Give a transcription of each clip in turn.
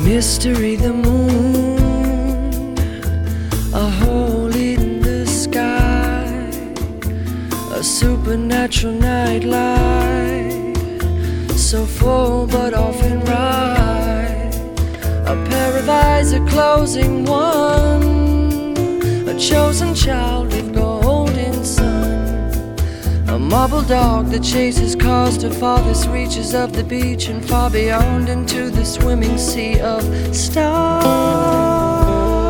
Mystery, the moon, a hole in the sky, a supernatural nightlight, so full but often right. A pair of eyes, a closing one, a chosen child with golden sun. A marble dog that chases cars to farthest reaches of the beach and far beyond into the swimming sea of stars.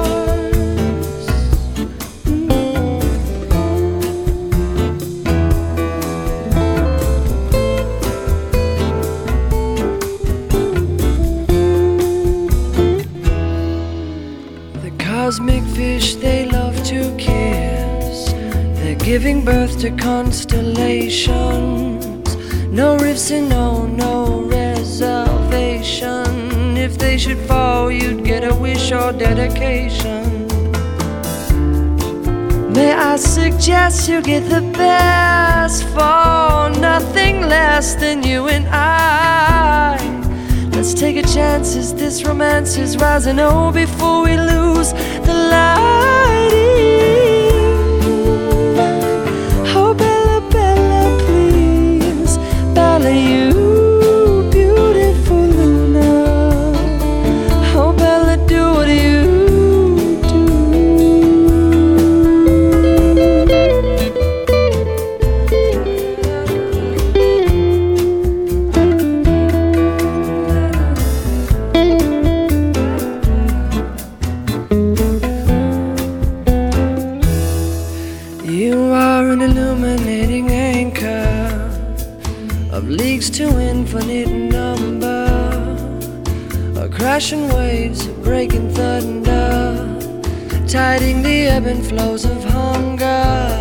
The cosmic fish they love to kiss, they're giving birth to constellations. No rifts and no reservation. If they should fall, you'd get a wish or dedication. May I suggest you get the best for nothing less than you and I. Let's take a chance as this romance is rising. Oh, before we lose the light. Oh, Bella, Bella, please, Bella, you beautiful Luna. Oh, Bella, do what you do. You are an illuminating anchor of leagues to infinite number, a crashing waves, a breaking thunder, tiding the ebb and flows of hunger.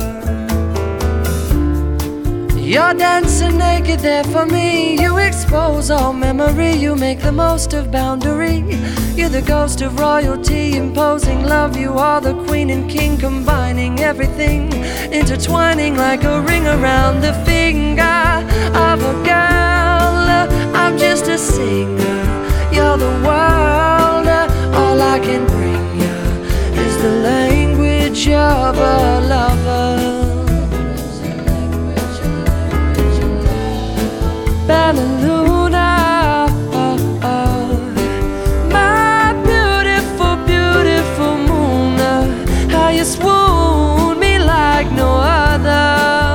You're dancing naked there for me. You expose all memory. You make the most of boundary. You're the ghost of royalty, imposing love. You are the queen and king, combining everything, intertwining like a ring around the finger of a girl. I'm just a singer. You're the world. All I can bring you is the language of a lover. Bella Luna, my beautiful, beautiful moon. How you swoon me like no other.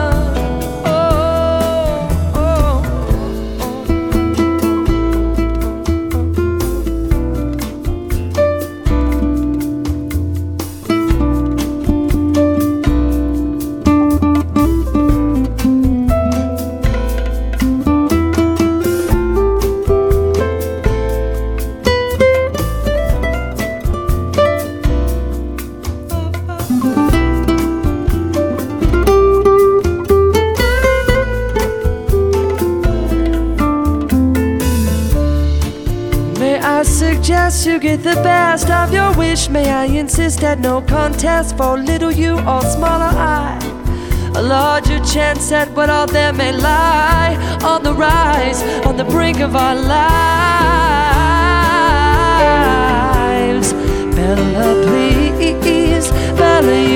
I suggest you get the best of your wish. May I insist that no contest for little you or smaller I. A larger chance at what all there may lie. On the rise, on the brink of our lives. Bella, please, Bella,